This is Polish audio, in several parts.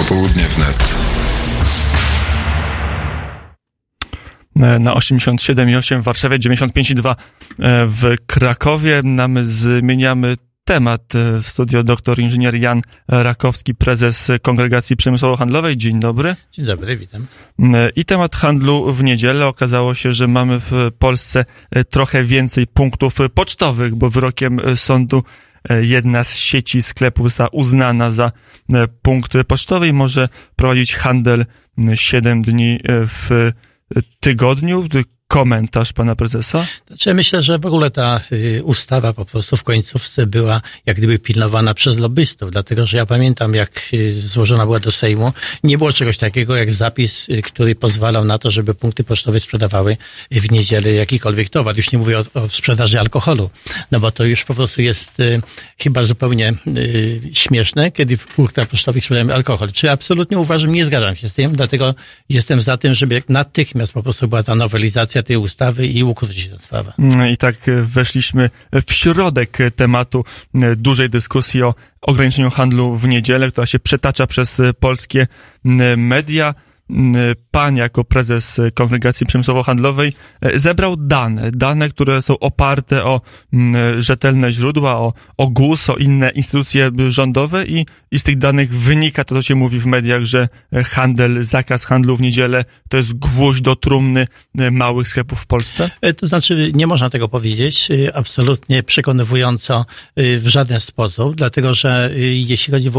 Popołudnie wnet. Na 87,8 w Warszawie, 95,2 w Krakowie. My zmieniamy temat. W studio doktor inżynier Jan Rakowski, prezes Kongregacji Przemysłowo-Handlowej. Dzień dobry. Dzień dobry, witam. I temat handlu w niedzielę. Okazało się, że mamy w Polsce trochę więcej punktów pocztowych, bo wyrokiem sądu jedna z sieci sklepów została uznana za punkt pocztowy i może prowadzić handel 7 dni w tygodniu. Komentarz pana prezesa? Znaczy, myślę, że w ogóle ta ustawa po prostu w końcówce była jak gdyby pilnowana przez lobbystów, dlatego że ja pamiętam, jak złożona była do Sejmu, nie było czegoś takiego jak zapis, który pozwalał na to, żeby punkty pocztowe sprzedawały w niedzielę jakikolwiek towar. Już nie mówię o sprzedaży alkoholu, no bo to już po prostu jest chyba zupełnie śmieszne, kiedy w punktach pocztowych sprzedajemy alkohol. Czy absolutnie uważam, nie zgadzam się z tym, dlatego jestem za tym, żeby natychmiast po prostu była ta nowelizacja tej ustawy i ukrócić tę sprawę. I tak weszliśmy w środek tematu dużej dyskusji o ograniczeniu handlu w niedzielę, która się przetacza przez polskie media. Pan jako prezes Kongregacji Przemysłowo-Handlowej zebrał dane, które są oparte o rzetelne źródła, o GUS, o inne instytucje rządowe i z tych danych wynika to, co się mówi w mediach, że zakaz handlu w niedzielę to jest gwóźdź do trumny małych sklepów w Polsce? To znaczy, nie można tego powiedzieć absolutnie przekonywująco w żaden sposób, dlatego że jeśli chodzi w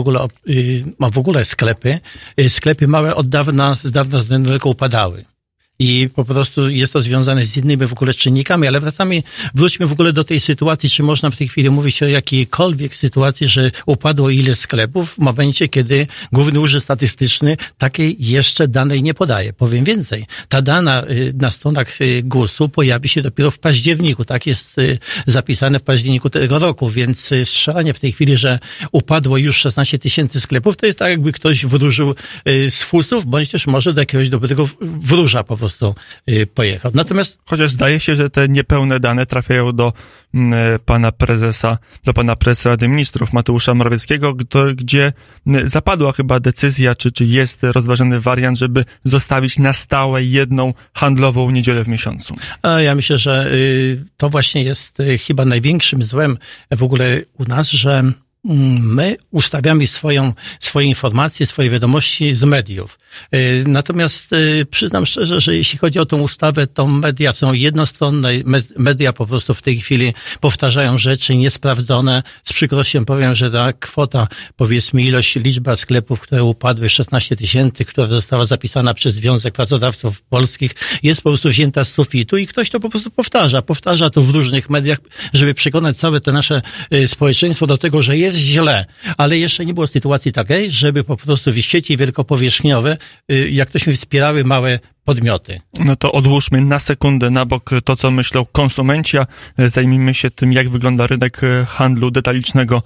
ogóle sklepy małe od dawna z danego wieku upadały. I po prostu jest to związane z innymi w ogóle czynnikami, ale wróćmy w ogóle do tej sytuacji, czy można w tej chwili mówić o jakiejkolwiek sytuacji, że upadło ile sklepów w momencie, kiedy Główny Urząd Statystyczny takiej jeszcze danej nie podaje. Powiem więcej, ta dana na stronach GUS-u pojawi się dopiero w październiku, tak jest zapisane w październiku tego roku, więc strzelanie w tej chwili, że upadło już 16 tysięcy sklepów, to jest tak, jakby ktoś wróżył z fusów, bądź też może do jakiegoś dobrego wróża po prostu pojechał. Natomiast chociaż zdaje się, że te niepełne dane trafiają do pana prezesa Rady Ministrów Mateusza Morawieckiego, gdzie zapadła chyba decyzja, czy jest rozważany wariant, żeby zostawić na stałe jedną handlową niedzielę w miesiącu. Ja myślę, że to właśnie jest chyba największym złem w ogóle u nas, że my ustawiamy swoje informacje, swoje wiadomości z mediów. Natomiast przyznam szczerze, że jeśli chodzi o tą ustawę, to media są jednostronne, media po prostu w tej chwili powtarzają rzeczy niesprawdzone. Z przykrością powiem, że ta kwota, powiedzmy liczba sklepów, które upadły, 16 tysięcy, która została zapisana przez Związek Pracodawców Polskich, jest po prostu wzięta z sufitu i ktoś to po prostu powtarza to w różnych mediach, żeby przekonać całe to nasze społeczeństwo do tego, że jest źle, ale jeszcze nie było sytuacji takiej, żeby po prostu w sieci wielkopowierzchniowe, jak tośmy wspierały małe podmioty. No to odłóżmy na sekundę na bok to, co myślą konsumenci, a zajmijmy się tym, jak wygląda rynek handlu detalicznego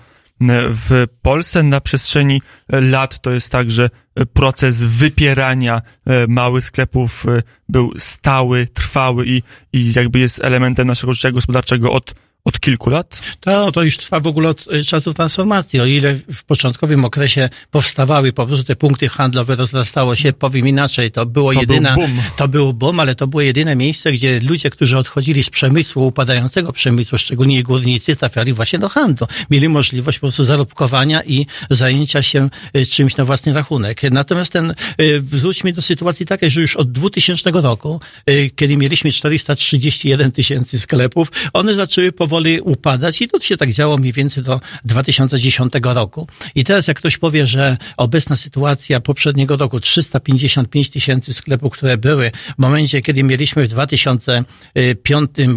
w Polsce. Na przestrzeni lat to jest tak, że proces wypierania małych sklepów był stały, trwały i jakby jest elementem naszego życia gospodarczego od kilku lat? To już trwa w ogóle od czasów transformacji. O ile w początkowym okresie powstawały po prostu te punkty handlowe, rozrastało się, powiem inaczej, to był boom, ale to było jedyne miejsce, gdzie ludzie, którzy odchodzili z przemysłu, upadającego przemysłu, szczególnie górnicy, trafiali właśnie do handlu. Mieli możliwość po prostu zarobkowania i zajęcia się czymś na własny rachunek. Natomiast wróćmy do sytuacji takiej, że już od 2000 roku, kiedy mieliśmy 431 tysięcy sklepów, one zaczęły powoli upadać i to się tak działo mniej więcej do 2010 roku. I teraz jak ktoś powie, że obecna sytuacja poprzedniego roku 355 tysięcy sklepów, które były w momencie, kiedy mieliśmy w 2010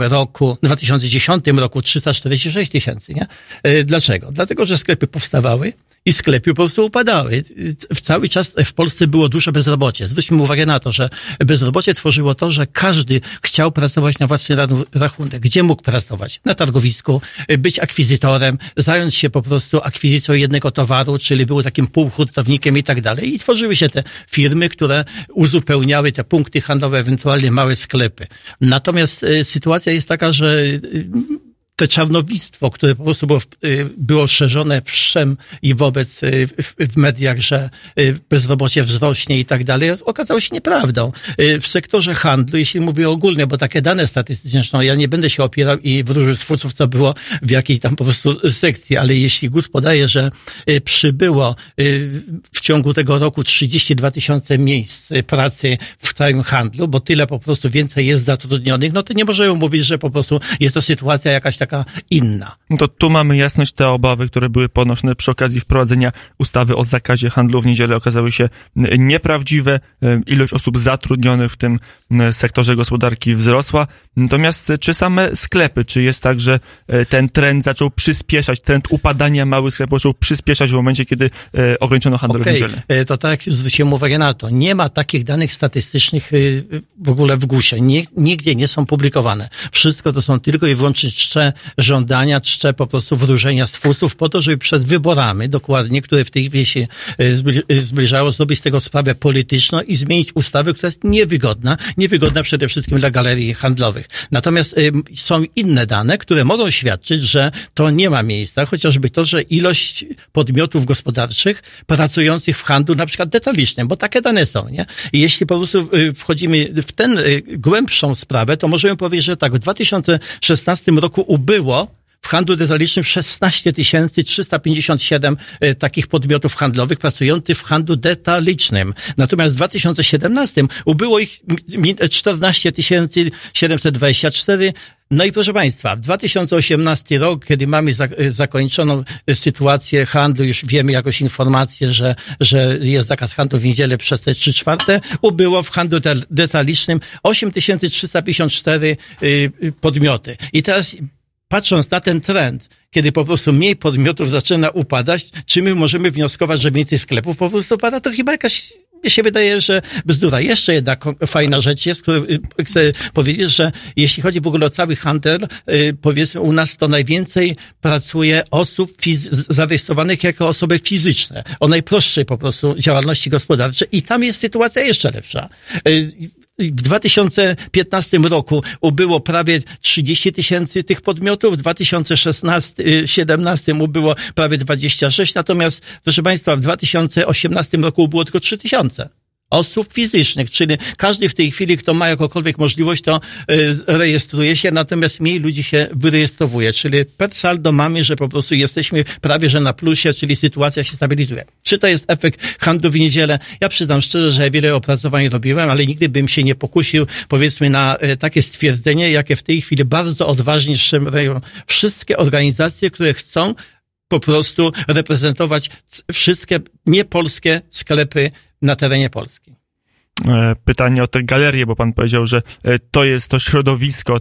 roku 346 tysięcy, nie? Dlaczego? Dlatego, że sklepy powstawały i sklepy po prostu upadały. Cały czas w Polsce było duże bezrobocie. Zwróćmy uwagę na to, że bezrobocie tworzyło to, że każdy chciał pracować na własny rachunek. Gdzie mógł pracować? Na targowisku, być akwizytorem, zająć się po prostu akwizycją jednego towaru, czyli był takim półhurtownikiem i tak dalej. I tworzyły się te firmy, które uzupełniały te punkty handlowe, ewentualnie małe sklepy. Natomiast sytuacja jest taka, że te czarnowictwo, które po prostu było szerzone wszem i wobec w mediach, że bezrobocie wzrośnie i tak dalej, okazało się nieprawdą. W sektorze handlu, jeśli mówię ogólnie, bo takie dane statystyczne, ja nie będę się opierał i wróżył z fusów, co było w jakiejś tam po prostu sekcji, ale jeśli GUS podaje, że przybyło w ciągu tego roku 32 000 miejsc pracy w całym handlu, bo tyle po prostu więcej jest zatrudnionych, no to nie możemy mówić, że po prostu jest to sytuacja jakaś taka inna. No to tu mamy jasność, te obawy, które były podnoszone przy okazji wprowadzenia ustawy o zakazie handlu w niedzielę, okazały się nieprawdziwe. Ilość osób zatrudnionych w tym sektorze gospodarki wzrosła. Natomiast czy same sklepy, czy jest tak, że ten trend zaczął przyspieszać, trend upadania małych sklepów zaczął przyspieszać w momencie, kiedy ograniczono handel w niedzielę? To tak, zwróciłem uwagę na to. Nie ma takich danych statystycznych w ogóle w GUS-ie. Nigdzie nie są publikowane. Wszystko to są tylko i wyłącznie czcze żądania, czcze po prostu wróżenia z fusów po to, żeby przed wyborami, dokładnie, które w tej chwili się zbliżało, zrobić z tego sprawę polityczną i zmienić ustawę, która jest niewygodna przede wszystkim dla galerii handlowych. Natomiast są inne dane, które mogą świadczyć, że to nie ma miejsca, chociażby to, że ilość podmiotów gospodarczych pracujących w handlu, na przykład detalicznym, bo takie dane są, nie? I jeśli po prostu wchodzimy w tę głębszą sprawę, to możemy powiedzieć, że tak, w 2016 roku ubyło w handlu detalicznym 16 357 takich podmiotów handlowych pracujących w handlu detalicznym. Natomiast w 2017 ubyło ich 14 724. No i proszę Państwa, w 2018 rok, kiedy mamy zakończoną sytuację handlu, już wiemy jakąś informację, że jest zakaz handlu w niedzielę przez te 3/4, ubyło w handlu detalicznym 8354 podmioty. I teraz patrząc na ten trend, kiedy po prostu mniej podmiotów zaczyna upadać, czy my możemy wnioskować, że więcej sklepów po prostu upada, to chyba jakaś, mi się wydaje, że bzdura. Jeszcze jedna fajna rzecz jest, którą chcę powiedzieć, że jeśli chodzi w ogóle o cały handel, powiedzmy u nas to najwięcej pracuje osób zarejestrowanych jako osoby fizyczne, o najprostszej po prostu działalności gospodarczej i tam jest sytuacja jeszcze lepsza. W 2015 roku ubyło prawie 30 000 tych podmiotów, w 2017 ubyło prawie 26, natomiast, proszę Państwa, w 2018 roku ubyło tylko 3 000 osób fizycznych, czyli każdy w tej chwili, kto ma jakąkolwiek możliwość, to rejestruje się, natomiast mniej ludzi się wyrejestrowuje, czyli per saldo mamy, że po prostu jesteśmy prawie, że na plusie, czyli sytuacja się stabilizuje. Czy to jest efekt handlu w niedzielę? Ja przyznam szczerze, że wiele opracowań robiłem, ale nigdy bym się nie pokusił, powiedzmy, na takie stwierdzenie, jakie w tej chwili bardzo odważnie strzelają wszystkie organizacje, które chcą po prostu reprezentować wszystkie niepolskie sklepy na terenie Polski. Pytanie o te galerie, bo pan powiedział, że to jest to środowisko,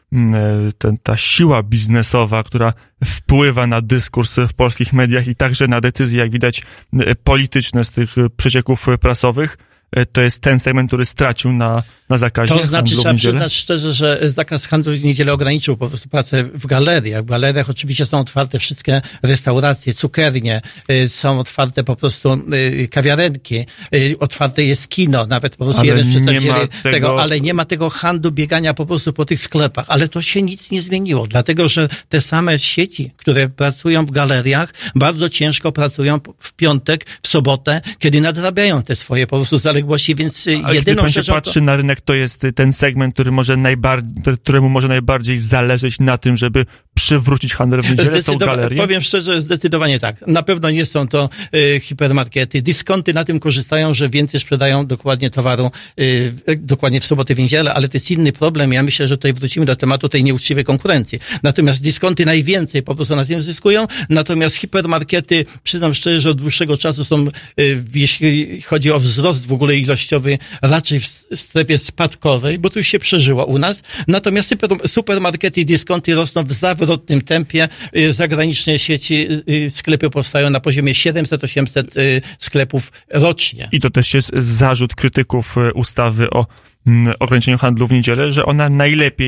ta siła biznesowa, która wpływa na dyskurs w polskich mediach i także na decyzje, jak widać, polityczne z tych przecieków prasowych. To jest ten segment, który stracił na zakazie handlu w niedzielę? To znaczy, trzeba przyznać szczerze, że zakaz handlu w niedzielę ograniczył po prostu pracę w galeriach. W galeriach oczywiście są otwarte wszystkie restauracje, cukiernie, są otwarte po prostu kawiarenki, otwarte jest kino, nawet po prostu jeden z przedstawicieli tego, ale nie ma tego handlu, biegania po prostu po tych sklepach. Ale to się nic nie zmieniło, dlatego że te same sieci, które pracują w galeriach, bardzo ciężko pracują w piątek, w sobotę, kiedy nadrabiają te swoje po prostu zaległości, więc ale jedyną rzeczą... Ale patrzy na rynek, to jest ten segment, któremu może najbardziej zależeć na tym, żeby przywrócić handel w niedzielę, są galerie? Powiem szczerze, zdecydowanie tak. Na pewno nie są to hipermarkety. Dyskonty na tym korzystają, że więcej sprzedają dokładnie towaru, dokładnie w sobotę, w niedzielę, ale to jest inny problem. Ja myślę, że tutaj wrócimy do tematu tej nieuczciwej konkurencji. Natomiast dyskonty najwięcej po prostu na tym zyskują, natomiast hipermarkety, przyznam szczerze, że od dłuższego czasu są, jeśli chodzi o wzrost w ogóle ilościowy, raczej w strefie spadkowej, bo to już się przeżyło u nas. Natomiast supermarkety i dyskonty rosną w zawrotnym tempie. Zagraniczne sieci, sklepy powstają na poziomie 700-800 sklepów rocznie. I to też jest zarzut krytyków ustawy o ograniczeniu handlu w niedzielę, że ona najlepiej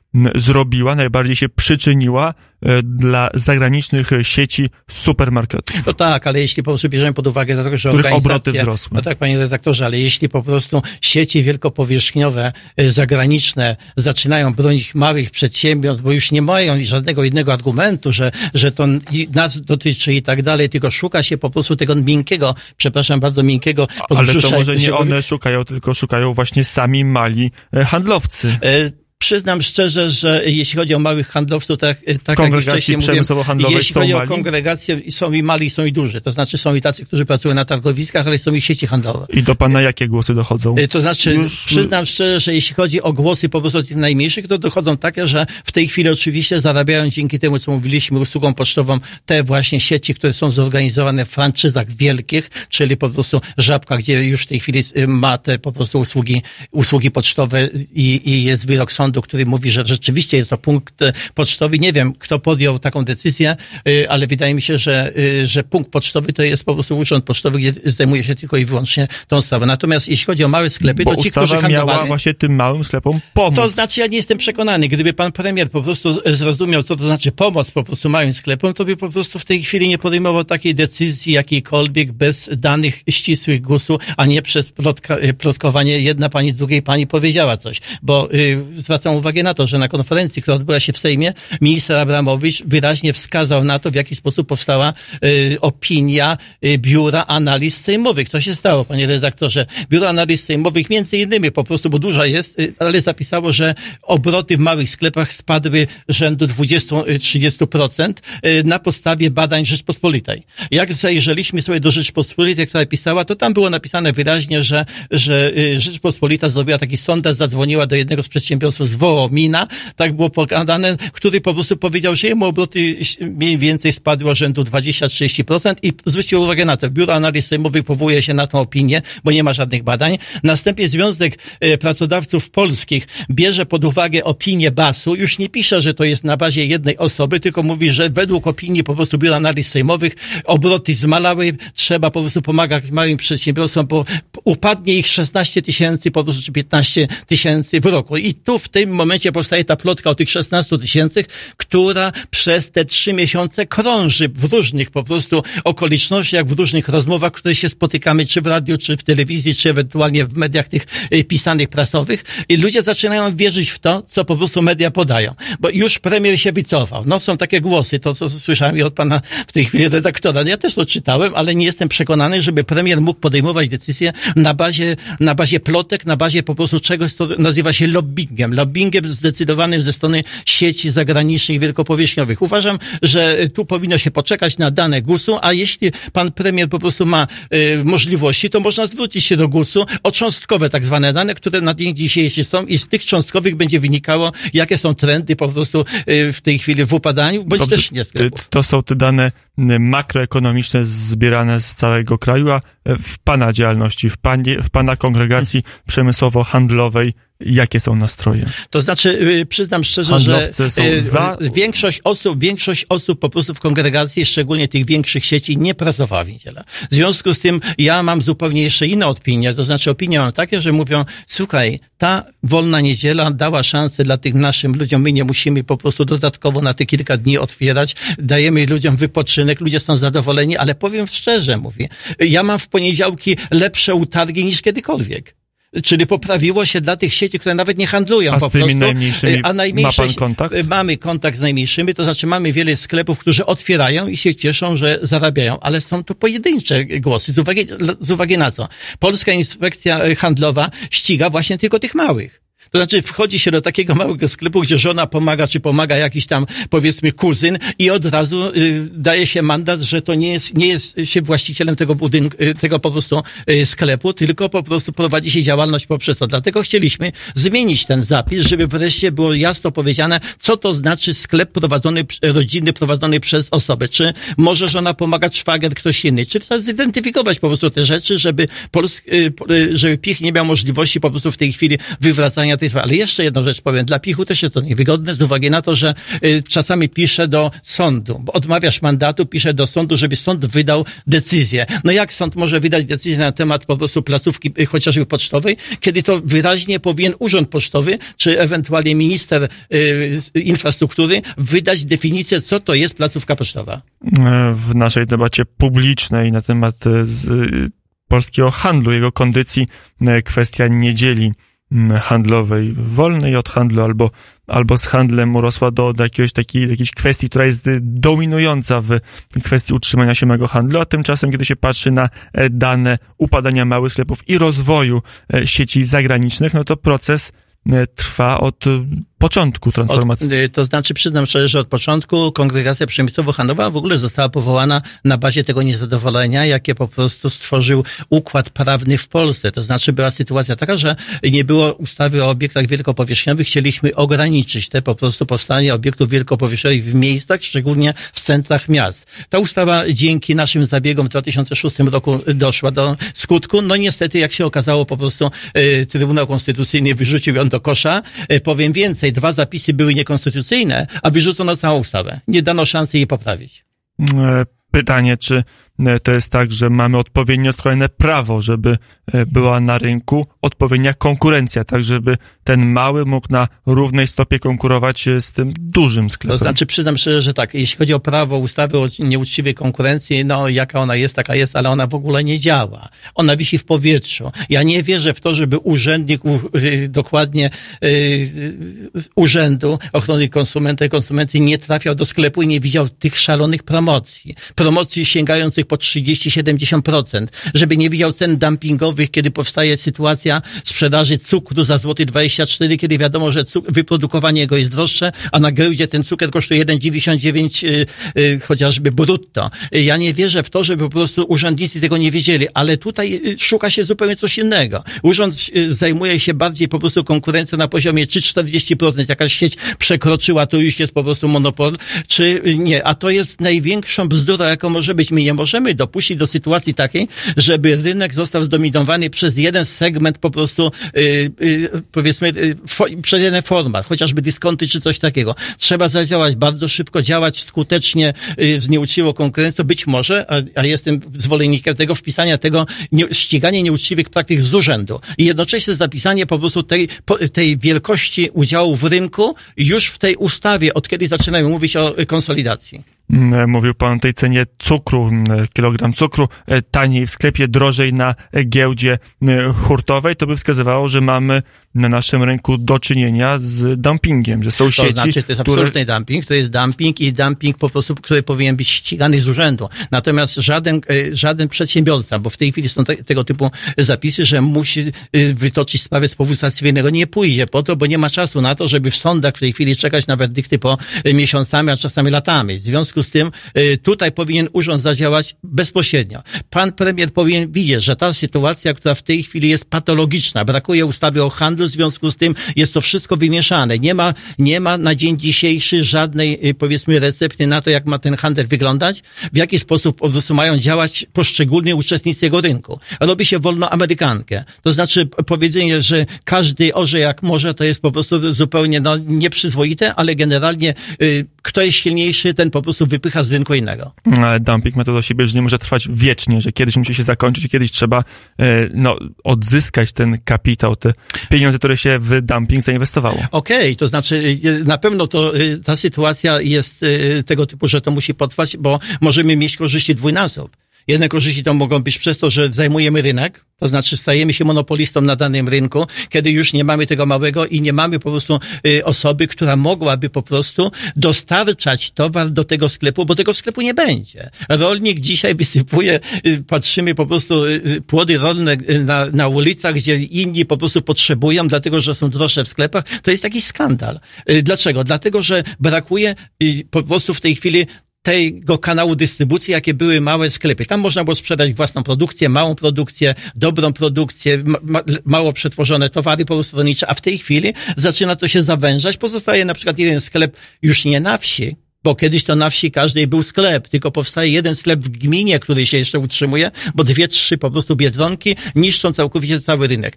zrobiła, najbardziej się przyczyniła dla zagranicznych sieci supermarketów. No tak, ale jeśli po prostu bierzemy pod uwagę to, że których obroty wzrosły. No tak, panie redaktorze, ale jeśli po prostu sieci wielkopowierzchniowe, zagraniczne zaczynają bronić małych przedsiębiorstw, bo już nie mają żadnego innego argumentu, że to nas dotyczy i tak dalej, tylko szuka się po prostu tego miękkiego, przepraszam bardzo, miękkiego ale to może nie one szukają, tylko szukają właśnie sami mali handlowcy. Przyznam szczerze, że jeśli chodzi o małych handlowców, tak jak już wcześniej mówiłem, jeśli chodzi o kongregację, są i mali, są i duży. To znaczy są i tacy, którzy pracują na targowiskach, ale są i sieci handlowe. I do pana jakie głosy dochodzą? To znaczy, przyznam szczerze, że jeśli chodzi o głosy po prostu tych najmniejszych, to dochodzą takie, że w tej chwili oczywiście zarabiają dzięki temu, co mówiliśmy, usługą pocztową, te właśnie sieci, które są zorganizowane w franczyzach wielkich, czyli po prostu Żabka, gdzie już w tej chwili ma te po prostu usługi pocztowe i jest wyrok sądu, który mówi, że rzeczywiście jest to punkt pocztowy. Nie wiem, kto podjął taką decyzję, ale wydaje mi się, że punkt pocztowy to jest po prostu urząd pocztowy, gdzie zajmuje się tylko i wyłącznie tą sprawą. Natomiast jeśli chodzi o małe sklepy, to ci, którzy handlowali... miała właśnie tym małym sklepom pomóc. To znaczy, ja nie jestem przekonany. Gdyby pan premier po prostu zrozumiał, co to znaczy pomoc po prostu małym sklepom, to by po prostu w tej chwili nie podejmował takiej decyzji jakiejkolwiek bez danych ścisłych GUS-u, a nie przez plotkowanie jedna pani, drugiej pani powiedziała coś. Bo zwracam uwagę na to, że na konferencji, która odbyła się w Sejmie, minister Abramowicz wyraźnie wskazał na to, w jaki sposób powstała opinia Biura Analiz Sejmowych. Co się stało, panie redaktorze? Biuro Analiz Sejmowych między innymi po prostu, bo duża jest, ale zapisało, że obroty w małych sklepach spadły rzędu 20-30% na podstawie badań Rzeczpospolitej. Jak zajrzeliśmy sobie do Rzeczpospolitej, która pisała, to tam było napisane wyraźnie, że Rzeczpospolita zrobiła taki sondaż, zadzwoniła do jednego z przedsiębiorstw z Wołomina, tak było pokazane, który po prostu powiedział, że jemu obroty mniej więcej spadły o rzędu 20-30% i zwróćcie uwagę na to. Biuro Analiz Sejmowych powołuje się na tą opinię, bo nie ma żadnych badań. Następnie Związek Pracodawców Polskich bierze pod uwagę opinię BAS-u, już nie pisze, że to jest na bazie jednej osoby, tylko mówi, że według opinii po prostu Biura Analiz Sejmowych obroty zmalały, trzeba po prostu pomagać małym przedsiębiorstwom, bo upadnie ich 16 tysięcy po prostu, czy 15 tysięcy w roku. I tu w tym momencie powstaje ta plotka o tych 16 tysięcy, która przez te 3 miesiące krąży w różnych po prostu okolicznościach, w różnych rozmowach, które się spotykamy, czy w radiu, czy w telewizji, czy ewentualnie w mediach tych pisanych, prasowych. I ludzie zaczynają wierzyć w to, co po prostu media podają. Bo już premier się wycofał. No są takie głosy, to co słyszałem od pana w tej chwili redaktora. Ja też to czytałem, ale nie jestem przekonany, żeby premier mógł podejmować decyzje na bazie plotek, na bazie po prostu czegoś, co nazywa się lobbingiem zdecydowanym ze strony sieci zagranicznych, wielkopowierzchniowych. Uważam, że tu powinno się poczekać na dane GUS-u, a jeśli pan premier po prostu ma możliwości, to można zwrócić się do GUS-u o cząstkowe tak zwane dane, które na dzień dzisiejszy są i z tych cząstkowych będzie wynikało, jakie są trendy po prostu w tej chwili w upadaniu, bądź dobrze, też nie sklepów. To są te dane makroekonomiczne zbierane z całego kraju, a w pana działalności, w pana kongregacji przemysłowo-handlowej, jakie są nastroje? To znaczy, przyznam szczerze, że większość osób po prostu w kongregacji, szczególnie tych większych sieci, nie pracowała w niedzielę. W związku z tym ja mam zupełnie jeszcze inną opinię, to znaczy opinie mam takie, że mówią, słuchaj, ta wolna niedziela dała szansę dla tych naszym ludziom, my nie musimy po prostu dodatkowo na te kilka dni otwierać, dajemy ludziom wypoczynek, ludzie są zadowoleni, ale powiem szczerze, mówię, ja mam w poniedziałki lepsze utargi niż kiedykolwiek. Czyli poprawiło się dla tych sieci, które nawet nie handlują. A z tymi najmniejszymi ma pan kontakt? Mamy kontakt z najmniejszymi, to znaczy mamy wiele sklepów, którzy otwierają i się cieszą, że zarabiają, ale są to pojedyncze głosy. Z uwagi na co? Polska Inspekcja Handlowa ściga właśnie tylko tych małych. To znaczy wchodzi się do takiego małego sklepu, gdzie żona pomaga, czy pomaga jakiś tam, powiedzmy, kuzyn i od razu daje się mandat, że to nie jest się właścicielem tego budynku, tego po prostu sklepu, tylko po prostu prowadzi się działalność poprzez to. Dlatego chcieliśmy zmienić ten zapis, żeby wreszcie było jasno powiedziane, co to znaczy sklep rodzinny prowadzony przez osobę. Czy może żona pomagać, szwagier, ktoś inny. Czy trzeba zidentyfikować po prostu te rzeczy, żeby PiS nie miał możliwości po prostu w tej chwili wywracania tej sprawy. Ale jeszcze jedną rzecz powiem. Dla Pichu też jest to niewygodne z uwagi na to, że czasami pisze do sądu. Bo odmawiasz mandatu, pisze do sądu, żeby sąd wydał decyzję. No jak sąd może wydać decyzję na temat po prostu placówki chociażby pocztowej, kiedy to wyraźnie powinien Urząd Pocztowy, czy ewentualnie minister infrastruktury wydać definicję, co to jest placówka pocztowa. W naszej debacie publicznej na temat polskiego handlu, jego kondycji, kwestia niedzieli handlowej wolnej od handlu albo z handlem urosła do jakiejś kwestii, która jest dominująca w kwestii utrzymania się małego handlu, a tymczasem, kiedy się patrzy na dane upadania małych sklepów i rozwoju sieci zagranicznych, no to proces trwa od początku transformacji. To znaczy, przyznam szczerze, że od początku Kongregacja Przemysłowo-Handlowa w ogóle została powołana na bazie tego niezadowolenia, jakie po prostu stworzył układ prawny w Polsce. To znaczy, była sytuacja taka, że nie było ustawy o obiektach wielkopowierzchniowych. Chcieliśmy ograniczyć te po prostu powstanie obiektów wielkopowierzchniowych w miejscach, szczególnie w centrach miast. Ta ustawa dzięki naszym zabiegom w 2006 roku doszła do skutku. No niestety, jak się okazało, po prostu Trybunał Konstytucyjny wyrzucił ją do kosza. Powiem więcej, 2 zapisy były niekonstytucyjne, a wyrzucono całą ustawę. Nie dano szansy jej poprawić. Pytanie, czy to jest tak, że mamy odpowiednio skrojone prawo, żeby była na rynku odpowiednia konkurencja, tak żeby ten mały mógł na równej stopie konkurować z tym dużym sklepem. To znaczy, przyznam szczerze, że tak, jeśli chodzi o prawo ustawy o nieuczciwej konkurencji, no jaka ona jest, taka jest, ale ona w ogóle nie działa. Ona wisi w powietrzu. Ja nie wierzę w to, żeby urzędnik dokładnie Urzędu Ochrony Konsumenta i Konsumencji nie trafiał do sklepu i nie widział tych szalonych promocji sięgających po 30-70%, żeby nie widział cen dumpingowych, kiedy powstaje sytuacja sprzedaży cukru za złoty 24, kiedy wiadomo, że wyprodukowanie jego jest droższe, a na giełdzie ten cukier kosztuje 1,99 chociażby brutto. Ja nie wierzę w to, żeby po prostu urzędnicy tego nie wiedzieli, ale tutaj szuka się zupełnie coś innego. Urząd zajmuje się bardziej po prostu konkurencją na poziomie czy 40%, jakaś sieć przekroczyła, to już jest po prostu monopol, czy nie, a to jest największą bzdurą, jaką może być. My nie możemy dopuścić do sytuacji takiej, żeby rynek został zdominowany przez jeden segment po prostu, powiedzmy, przez jeden format, chociażby dyskonty czy coś takiego. Trzeba zadziałać bardzo szybko, działać skutecznie z nieuczciwą konkurencją, być może, a jestem zwolennikiem tego, wpisania tego, ściganie nieuczciwych praktyk z urzędu i jednocześnie zapisanie po prostu tej wielkości udziału w rynku już w tej ustawie, od kiedy zaczynamy mówić o konsolidacji. Mówił pan o tej cenie cukru, kilogram cukru taniej w sklepie, drożej na giełdzie hurtowej. To by wskazywało, że mamy na naszym rynku do czynienia z dumpingiem, że są sieci, to znaczy, to jest absolutny dumping, to jest dumping po prostu, który powinien być ścigany z urzędu. Natomiast żaden przedsiębiorca, bo w tej chwili są tego typu zapisy, że musi wytoczyć sprawę z powództwa cywilnego, nie pójdzie po to, bo nie ma czasu na to, żeby w sądach w tej chwili czekać na werdykty po miesiącami, a czasami latami. W związku z tym tutaj powinien urząd zadziałać bezpośrednio. Pan premier powinien widzieć, że ta sytuacja, która w tej chwili jest patologiczna, brakuje ustawy o handlu, w związku z tym jest to wszystko wymieszane. Nie ma na dzień dzisiejszy żadnej, powiedzmy, recepty na to, jak ma ten handel wyglądać, w jaki sposób po prostu mają działać poszczególni uczestnicy jego rynku. Robi się wolno amerykankę. To znaczy powiedzenie, że każdy orze jak może, to jest po prostu zupełnie nieprzyzwoite, ale generalnie kto jest silniejszy, ten po prostu wypycha z rynku innego. Dumping ma to do siebie, że nie może trwać wiecznie, że kiedyś musi się zakończyć i kiedyś trzeba odzyskać ten kapitał, te pieniądze, które się w dumping zainwestowało. Okej, to znaczy na pewno ta sytuacja jest tego typu, że to musi potrwać, bo możemy mieć korzyści dwójnasób. Jedne korzyści to mogą być przez to, że zajmujemy rynek, to znaczy stajemy się monopolistą na danym rynku, kiedy już nie mamy tego małego i nie mamy po prostu osoby, która mogłaby po prostu dostarczać towar do tego sklepu, bo tego sklepu nie będzie. Rolnik dzisiaj wysypuje, patrzymy po prostu płody rolne na ulicach, gdzie inni po prostu potrzebują, dlatego że są droższe w sklepach. To jest jakiś skandal. Dlaczego? Dlatego, że brakuje po prostu w tej chwili tego kanału dystrybucji, jakie były małe sklepy. Tam można było sprzedać własną produkcję, małą produkcję, dobrą produkcję, mało przetworzone towary po prostu rolnicze, a w tej chwili zaczyna to się zawężać. Pozostaje na przykład jeden sklep już nie na wsi, Bo kiedyś to na wsi każdej był sklep, tylko powstaje jeden sklep w gminie, który się jeszcze utrzymuje, bo 2-3 po prostu Biedronki niszczą całkowicie cały rynek.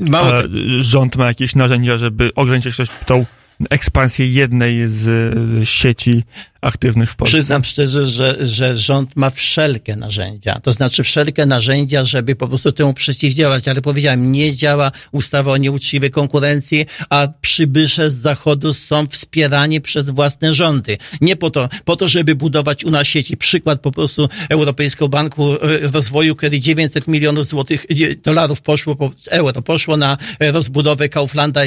Rząd ma jakieś narzędzia, żeby ograniczyć tą ekspansję jednej z sieci aktywnych w Polsce? Przyznam szczerze, że rząd ma wszelkie narzędzia. To znaczy wszelkie narzędzia, żeby po prostu temu przeciwdziałać. Ale powiedziałem, nie działa ustawa o nieuczciwej konkurencji, a przybysze z zachodu są wspierani przez własne rządy. Nie po to, żeby budować u nas sieci. Przykład po prostu Europejskiego Banku Rozwoju, kiedy 900 milionów dolarów poszło na rozbudowę Kauflanda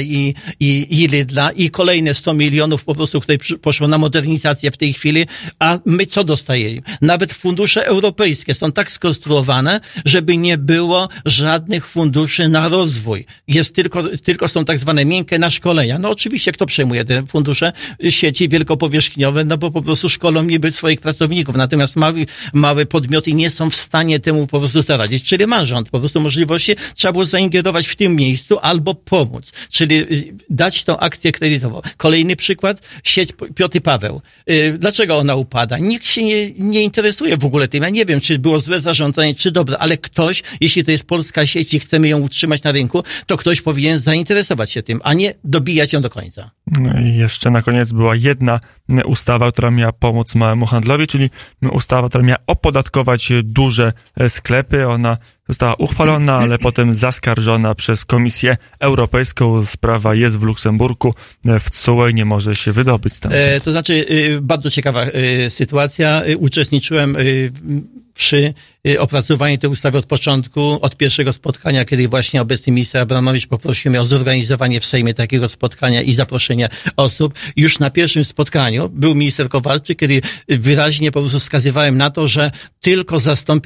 i Lidla i kolejne 100 milionów po prostu, które poszło na modernizację w tej chwili, a my co dostajemy? Nawet fundusze europejskie są tak skonstruowane, żeby nie było żadnych funduszy na rozwój. Tylko są tak zwane miękkie na szkolenia. No oczywiście kto przejmuje te fundusze? Sieci wielkopowierzchniowe, no bo po prostu szkolą niby swoich pracowników. Natomiast małe podmioty nie są w stanie temu po prostu zaradzić. Czyli ma rząd po prostu możliwości, trzeba było zaingerować w tym miejscu albo pomóc. Czyli dać tą akcję kredytową. Kolejny przykład, sieć Piotr Paweł. Dlaczego ona upada? Nikt się nie interesuje w ogóle tym. Ja nie wiem, czy było złe zarządzanie, czy dobre, ale ktoś, jeśli to jest polska sieć i chcemy ją utrzymać na rynku, to ktoś powinien zainteresować się tym, a nie dobijać ją do końca. No i jeszcze na koniec była jedna ustawa, która miała pomóc małemu handlowi, czyli ustawa, która miała opodatkować duże sklepy. Ona została uchwalona, ale potem zaskarżona przez Komisję Europejską. Sprawa jest w Luksemburgu, w TSUE, nie może się wydobyć tam. To znaczy, bardzo ciekawa sytuacja. Uczestniczyłem przy opracowaniu tej ustawy od początku, od pierwszego spotkania, kiedy właśnie obecny minister Abramowicz poprosił mnie o zorganizowanie w Sejmie takiego spotkania i zaproszenie osób. Już na pierwszym spotkaniu był minister Kowalczyk, kiedy wyraźnie po prostu wskazywałem na to, że tylko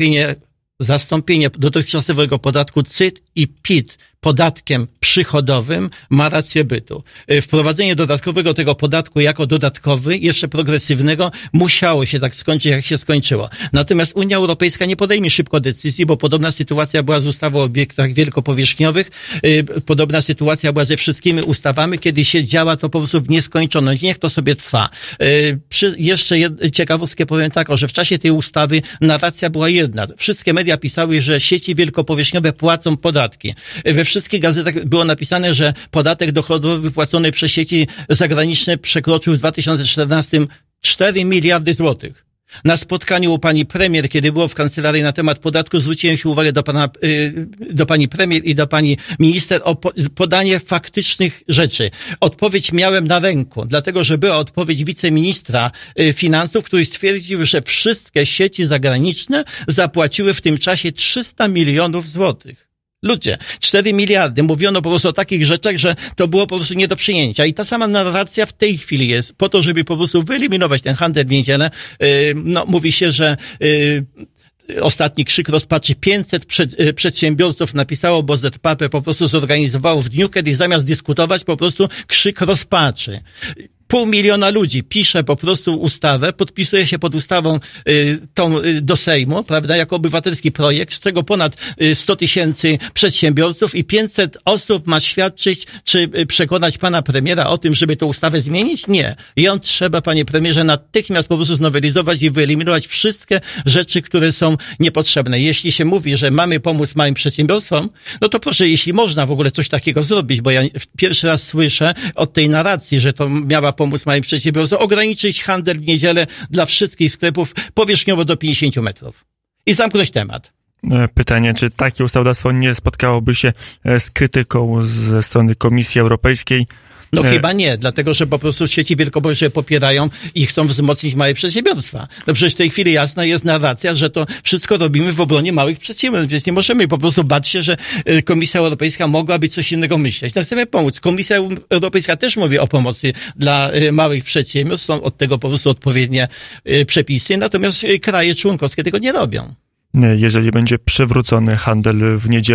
zastąpienie dotychczasowego podatku CIT i PIT podatkiem przychodowym ma rację bytu. Wprowadzenie dodatkowego tego podatku jako dodatkowy, jeszcze progresywnego, musiało się tak skończyć, jak się skończyło. Natomiast Unia Europejska nie podejmie szybko decyzji, bo podobna sytuacja była z ustawą o obiektach wielkopowierzchniowych, podobna sytuacja była ze wszystkimi ustawami, kiedy się działa to po prostu w nieskończoność. Niech to sobie trwa. Jeszcze ciekawostkę powiem taką, że w czasie tej ustawy narracja była jedna. Wszystkie media pisały, że sieci wielkopowierzchniowe płacą podatki. We wszystkich gazetach było napisane, że podatek dochodowy wypłacony przez sieci zagraniczne przekroczył w 2014 4 miliardy złotych. Na spotkaniu u pani premier, kiedy było w kancelarii na temat podatku, zwróciłem się uwagę do pani premier i do pani minister o podanie faktycznych rzeczy. Odpowiedź miałem na ręku, dlatego że była odpowiedź wiceministra finansów, który stwierdził, że wszystkie sieci zagraniczne zapłaciły w tym czasie 300 milionów złotych. Ludzie, 4 miliardy. Mówiono po prostu o takich rzeczach, że to było po prostu nie do przyjęcia. I ta sama narracja w tej chwili jest po to, żeby po prostu wyeliminować ten handel w niedzielę. Mówi się, że ostatni krzyk rozpaczy 500 przedsiębiorców napisało, bo ZPP po prostu zorganizowało w dniu, kiedy zamiast dyskutować po prostu krzyk rozpaczy. 500 000 ludzi pisze po prostu ustawę, podpisuje się pod ustawą do Sejmu, prawda, jako obywatelski projekt, z czego ponad 100 000 przedsiębiorców i 500 osób ma świadczyć, czy przekonać pana premiera o tym, żeby tę ustawę zmienić? Nie. Ją trzeba, panie premierze, natychmiast po prostu znowelizować i wyeliminować wszystkie rzeczy, które są niepotrzebne. Jeśli się mówi, że mamy pomóc małym przedsiębiorstwom, no to proszę, jeśli można w ogóle coś takiego zrobić, bo ja pierwszy raz słyszę od tej narracji, że to miała pomóc małym przedsiębiorstwom, ograniczyć handel w niedzielę dla wszystkich sklepów powierzchniowo do 50 metrów. I zamknąć temat. Pytanie, czy takie ustawodawstwo nie spotkałoby się z krytyką ze strony Komisji Europejskiej? No chyba nie, dlatego że po prostu sieci wielkopowierzchniowe popierają i chcą wzmocnić małe przedsiębiorstwa. No przecież w tej chwili jasna jest narracja, że to wszystko robimy w obronie małych przedsiębiorstw, więc nie możemy po prostu bać się, że Komisja Europejska mogłaby coś innego myśleć. No chcemy pomóc. Komisja Europejska też mówi o pomocy dla małych przedsiębiorstw, są od tego po prostu odpowiednie przepisy, natomiast kraje członkowskie tego nie robią. Jeżeli będzie przywrócony handel w niedzielę,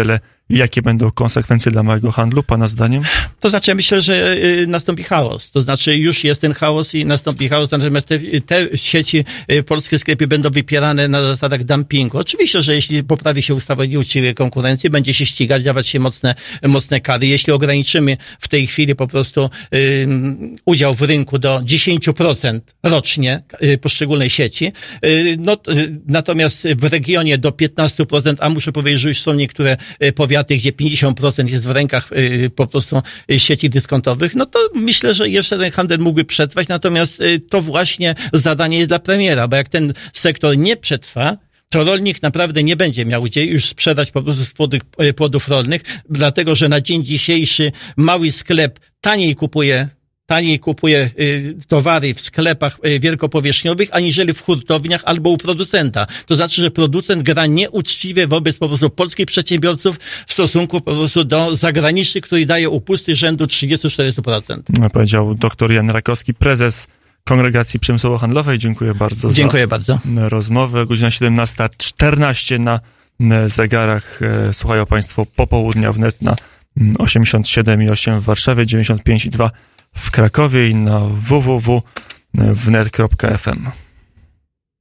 Jakie będą konsekwencje dla małego handlu, pana zdaniem? To znaczy, ja myślę, że nastąpi chaos. To znaczy, już jest ten chaos i nastąpi chaos, natomiast te sieci, polskie sklepy będą wypierane na zasadach dumpingu. Oczywiście, że jeśli poprawi się ustawa nieuczciwej konkurencji, będzie się ścigać, dawać się mocne kary. Jeśli ograniczymy w tej chwili po prostu udział w rynku do 10% rocznie poszczególnej sieci, natomiast w regionie do 15%, a muszę powiedzieć, że już są niektóre powiaty, gdzie 50% jest w rękach po prostu sieci dyskontowych, no to myślę, że jeszcze ten handel mógłby przetrwać, natomiast to właśnie zadanie jest dla premiera, bo jak ten sektor nie przetrwa, to rolnik naprawdę nie będzie miał gdzie już sprzedać po prostu płodów rolnych, dlatego że na dzień dzisiejszy mały sklep taniej kupuje towary w sklepach wielkopowierzchniowych, aniżeli w hurtowniach albo u producenta. To znaczy, że producent gra nieuczciwie wobec po prostu polskich przedsiębiorców w stosunku po prostu do zagranicznych, który daje upusty rzędu 30-40%. Powiedział dr Jan Rakowski, prezes Kongregacji Przemysłowo-Handlowej. Dziękuję bardzo za rozmowę. Godzina 17:14 na zegarach. Słuchają państwo popołudnia wnet na 87,8 w Warszawie, 95,2 w Krakowie i na www.wnet.fm.